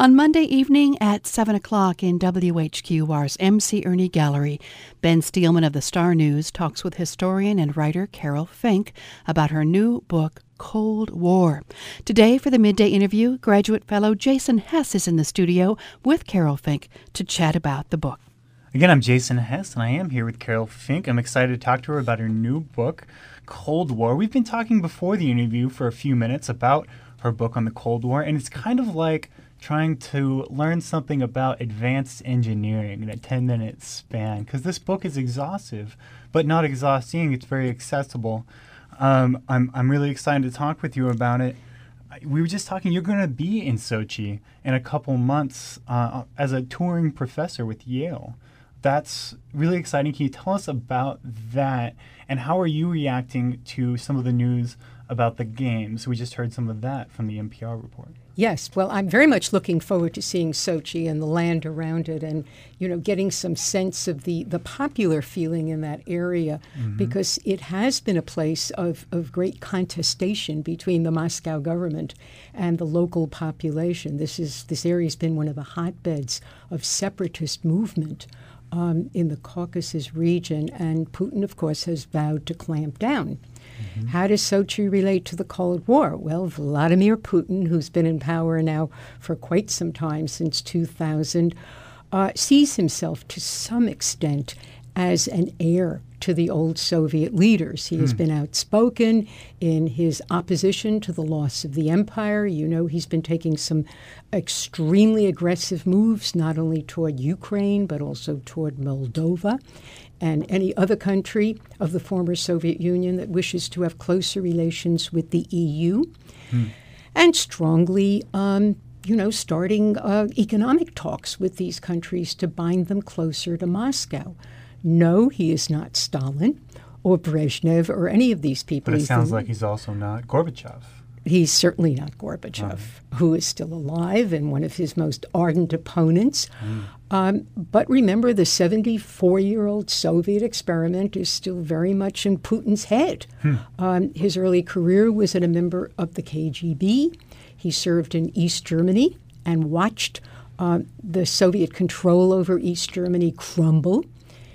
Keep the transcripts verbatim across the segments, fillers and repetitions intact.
On Monday evening at seven o'clock in W H Q R's M C Ernie Gallery, Ben Steelman of the Star News talks with historian and writer Carol Fink about her new book, Cold War. Today, for the midday interview, graduate fellow Jason Hess is in the studio with Carol Fink to chat about the book. Again, I'm Jason Hess, and I am here with Carol Fink. I'm excited to talk to her about her new book, Cold War. We've been talking before the interview for a few minutes about her book on the Cold War, and it's kind of like trying to learn something about advanced engineering in a ten-minute span, because this book is exhaustive, but not exhausting. It's very accessible. Um, I'm I'm really excited to talk with you about it. We were just talking, you're going to be in Sochi in a couple months uh, as a touring professor with Yale. That's really exciting. Can you tell us about that, and how are you reacting to some of the news about the games? We just heard some of that from the N P R report. Yes, well, I'm very much looking forward to seeing Sochi and the land around it, and, you know, getting some sense of the, the popular feeling in that area, mm-hmm. because it has been a place of, of great contestation between the Moscow government and the local population. This is this area has been one of the hotbeds of separatist movement um, in the Caucasus region, and Putin, of course, has vowed to clamp down. Mm-hmm. How does Sochi relate to the Cold War? Well, Vladimir Putin, who's been in power now for quite some time, since two thousand, uh, sees himself to some extent as an heir to the old Soviet leaders. He mm. has been outspoken in his opposition to the loss of the empire. You know, he's been taking some extremely aggressive moves, not only toward Ukraine, but also toward Moldova and any other country of the former Soviet Union that wishes to have closer relations with the E U, hmm. and strongly, um, you know, starting uh, economic talks with these countries to bind them closer to Moscow. No, he is not Stalin or Brezhnev or any of these people. But it sounds like he's also not Gorbachev. He's certainly not Gorbachev, right. who is still alive and one of his most ardent opponents. Mm. Um, but remember, the seventy-four-year-old Soviet experiment is still very much in Putin's head. Hmm. Um, his early career was as a member of the K G B. He served in East Germany and watched uh, the Soviet control over East Germany crumble,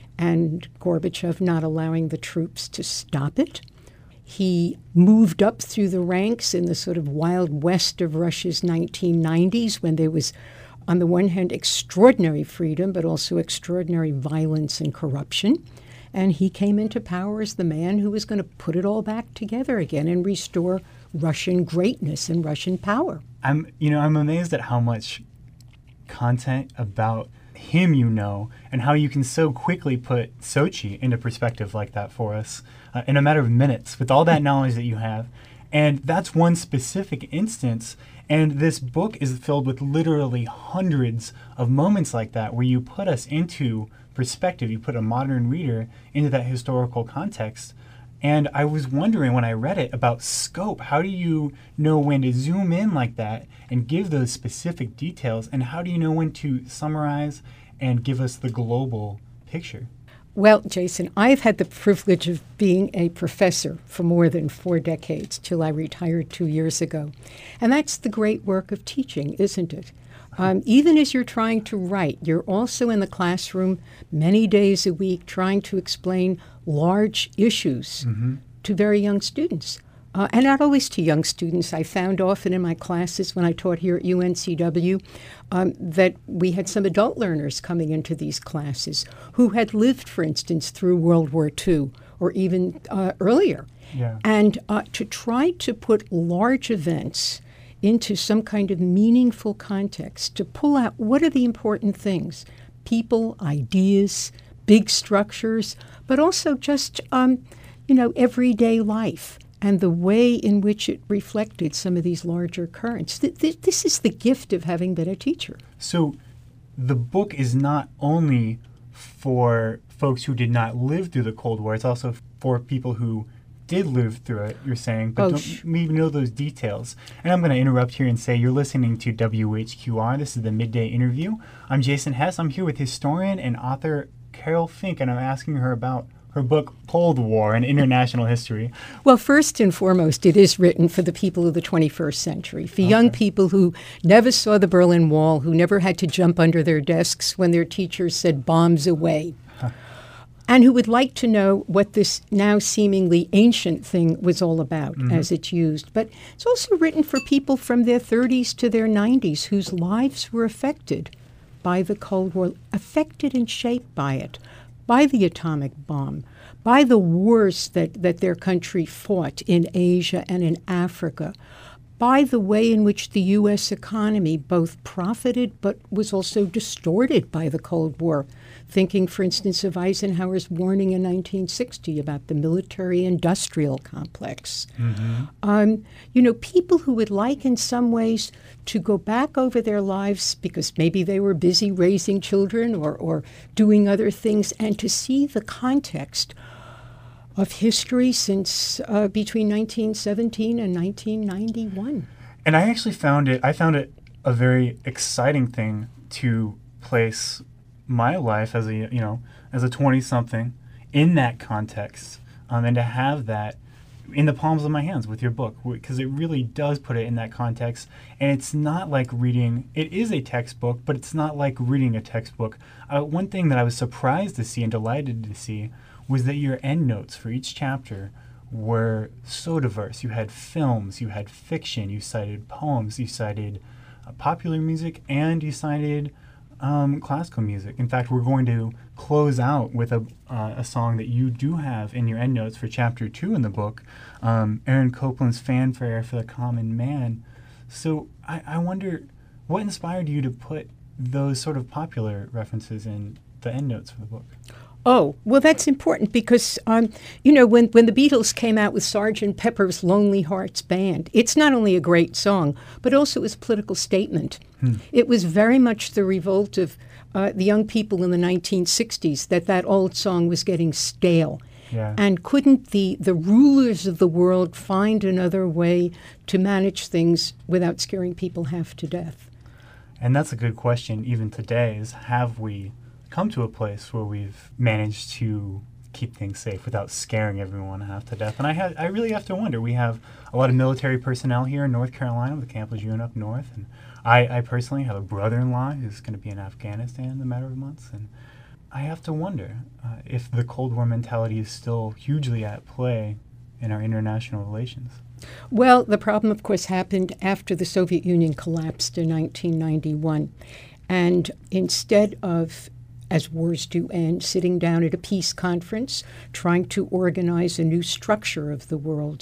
and Gorbachev not allowing the troops to stop it. He moved up through the ranks in the sort of wild west of Russia's nineteen nineties, when there was, on the one hand, extraordinary freedom, but also extraordinary violence and corruption. And he came into power as the man who was going to put it all back together again and restore Russian greatness and Russian power. I'm, you know, I'm amazed at how much content about him you know, and how you can so quickly put Sochi into perspective like that for us uh, in a matter of minutes with all that knowledge that you have. And that's one specific instance. And this book is filled with literally hundreds of moments like that, where you put us into perspective. You put a modern reader into that historical context. And I was wondering when I read it about scope. How do you know when to zoom in like that and give those specific details? And how do you know when to summarize and give us the global picture? Well, Jason, I've had the privilege of being a professor for more than four decades, till I retired two years ago. And that's the great work of teaching, isn't it? Um, even as you're trying to write, you're also in the classroom many days a week trying to explain large issues mm-hmm. to very young students. Uh, and not always to young students. I found often in my classes when I taught here at U N C W um, that we had some adult learners coming into these classes who had lived, for instance, through World War Two or even uh, earlier. Yeah. And uh, to try to put large events into some kind of meaningful context, to pull out what are the important things, people, ideas, big structures, but also just, um, you know, everyday life and the way in which it reflected some of these larger currents. Th- th- this is the gift of having been a teacher. So the book is not only for folks who did not live through the Cold War, it's also for people who did live through it, you're saying, but oh, don't sh- maybe know those details. And I'm going to interrupt here and say you're listening to W H Q R. This is the Midday Interview. I'm Jason Hess. I'm here with historian and author Carol Fink, and I'm asking her about her book Cold War, an International History. Well, first and foremost, it is written for the people of the twenty-first century, for Okay. young people who never saw the Berlin Wall, who never had to jump under their desks when their teachers said bombs away, Huh. and who would like to know what this now seemingly ancient thing was all about Mhm. as it's used. But it's also written for people from their thirties to their nineties whose lives were affected by the Cold War, affected and shaped by it, by the atomic bomb, by the wars that, that their country fought in Asia and in Africa, by the way in which the U S economy both profited but was also distorted by the Cold War. Thinking, for instance, of Eisenhower's warning in nineteen sixty about the military-industrial complex. Mm-hmm. Um, you know, people who would like in some ways to go back over their lives because maybe they were busy raising children or, or doing other things, and to see the context of history since uh, between nineteen seventeen and nineteen ninety-one. And I actually found it, I found it a very exciting thing to place my life as a, you know, as a twenty-something in that context, um, and to have that in the palms of my hands with your book, because it really does put it in that context. And it's not like reading, it is a textbook, but it's not like reading a textbook. Uh, one thing that I was surprised to see and delighted to see was that your endnotes for each chapter were so diverse. You had films, you had fiction, you cited poems, you cited uh, popular music, and you cited um, classical music. In fact, we're going to close out with a, uh, a song that you do have in your endnotes for chapter two in the book, um, Aaron Copland's Fanfare for the Common Man. So I, I wonder, what inspired you to put those sort of popular references in the endnotes for the book? Oh, well, that's important because, um, you know, when, when the Beatles came out with Sergeant Pepper's Lonely Hearts Band, it's not only a great song, but also it was a political statement. Hmm. It was very much the revolt of uh, the young people in the nineteen sixties that that old song was getting stale. Yeah. And couldn't the, the rulers of the world find another way to manage things without scaring people half to death? And that's a good question even today, is have we come to a place where we've managed to keep things safe without scaring everyone half to death? And I ha- I really have to wonder. We have a lot of military personnel here in North Carolina with Camp Lejeune up north, and I, I personally have a brother-in-law who's going to be in Afghanistan in a matter of months, and I have to wonder uh, if the Cold War mentality is still hugely at play in our international relations. Well, the problem, of course, happened after the Soviet Union collapsed in nineteen ninety-one. And instead of, as wars do end, sitting down at a peace conference, trying to organize a new structure of the world,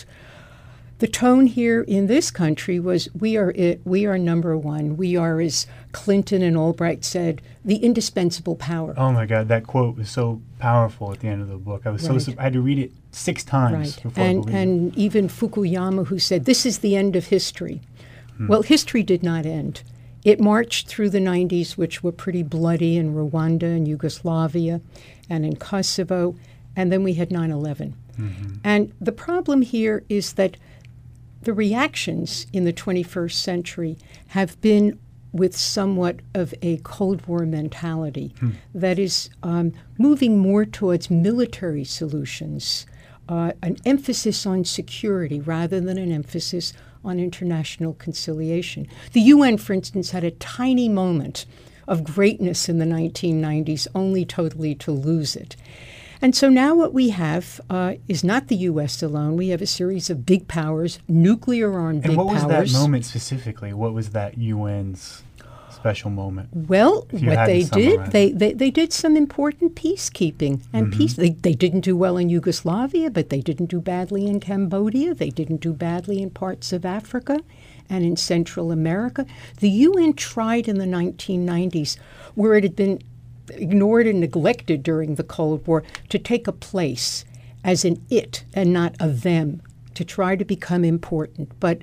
the tone here in this country was, we are it, we are number one. We are, as Clinton and Albright said, the indispensable power. Oh my God, that quote was so powerful at the end of the book. I was Right. so I had to read it six times Right. before I And, believed it. and even Fukuyama, who said, this is the end of history. Hmm. Well, history did not end. It marched through the nineties, which were pretty bloody in Rwanda and Yugoslavia and in Kosovo, and then we had nine eleven. Mm-hmm. And the problem here is that the reactions in the twenty-first century have been with somewhat of a Cold War mentality Hmm. that is um, moving more towards military solutions, uh, an emphasis on security rather than an emphasis on international conciliation. The U N, for instance, had a tiny moment of greatness in the nineteen nineties, only totally to lose it. And so now what we have uh, is not the U S alone. We have a series of big powers, nuclear-armed big And what was powers. that moment specifically? What was that U N's special moment? Well, If you what had to they did, summarize they, they, they did some important peacekeeping. And Mhm. peace, they, they didn't do well in Yugoslavia, but they didn't do badly in Cambodia. They didn't do badly in parts of Africa and in Central America. The U N tried in the nineteen nineties, where it had been ignored and neglected during the Cold War, to take a place as an it and not a them, to try to become important. But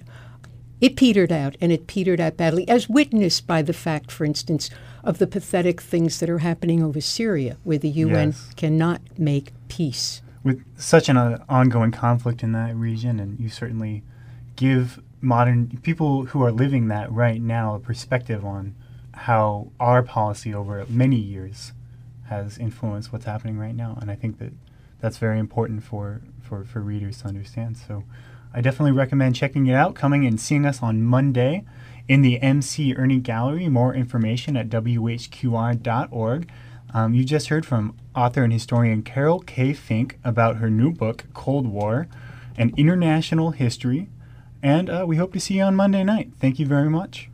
it petered out, and it petered out badly, as witnessed by the fact, for instance, of the pathetic things that are happening over Syria, where the U N Yes. cannot make peace. With such an uh, ongoing conflict in that region, and you certainly give modern people who are living that right now a perspective on how our policy over many years has influenced what's happening right now. And I think that that's very important for, for, for readers to understand. So I definitely recommend checking it out, coming and seeing us on Monday in the M C Ernie Gallery. More information at W H Q R dot org. Um, you just heard from author and historian Carol K. Fink about her new book, Cold War, an International History. And uh, we hope to see you on Monday night. Thank you very much.